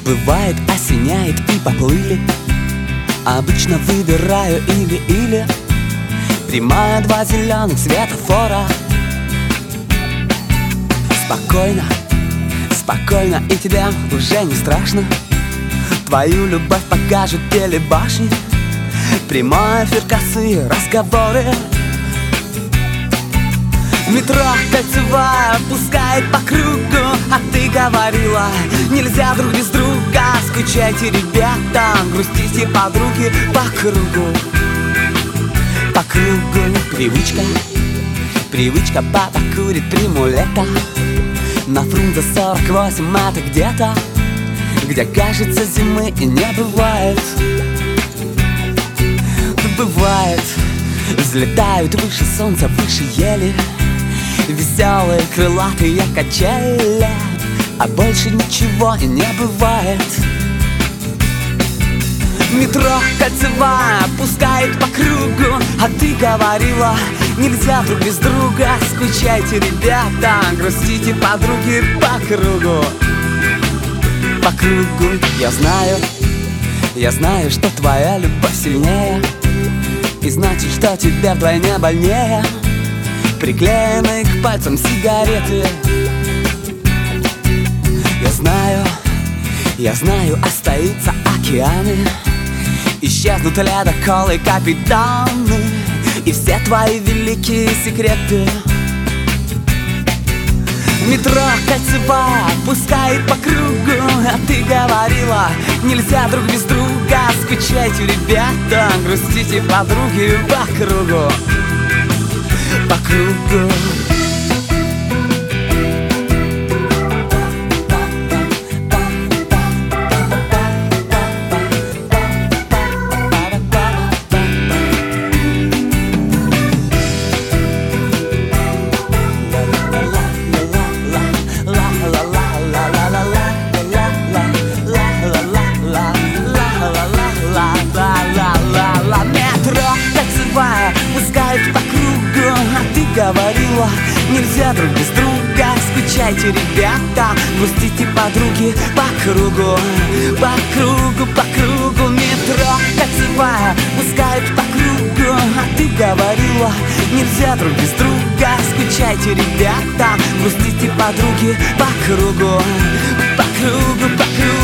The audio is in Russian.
Бывает, осеняет и поплыли. Обычно выбираю или прямая, два зеленых светофора. Спокойно, спокойно, и тебе уже не страшно. Твою любовь покажут телебашни. Прямой эфир, косые разговоры. Метро кольцевая пускает по кругу. А ты говорила, нельзя друг без друга. Скучайте, ребята, грустите, подруги, по кругу. По кругу привычка. Привычка, папа курит приму лето. На Фрунзе 48 это где-то, где, кажется, зимы и не бывает. Бывает, взлетают выше солнца, выше ели. Веселые крылатые качели, а больше ничего и не бывает. Метро кольцевая пускает по кругу. А ты говорила, нельзя друг без друга. Скучайте, ребята, грустите, подруги, по кругу. По кругу. Я знаю, что твоя любовь сильнее, и значит, что тебе вдвойне больнее. Приклеенные к пальцам сигареты. Я знаю, остаются океаны. Исчезнут ледоколы, капитаны, и все твои великие секреты. Метро кольцевая пускает по кругу. А ты говорила, нельзя друг без друга. Скучайте, ребята, грустите, подруги, по кругу. По кругу. Пускает по кругу. А ты говорила, нельзя друг без друга. Скучайте, ребята, грустите, подруги, по кругу. По кругу, по кругу. Метро кольцевая пускает по кругу. А ты говорила, нельзя друг без друга. Скучайте, ребята, грустите, подруги, по кругу. По кругу, по кругу.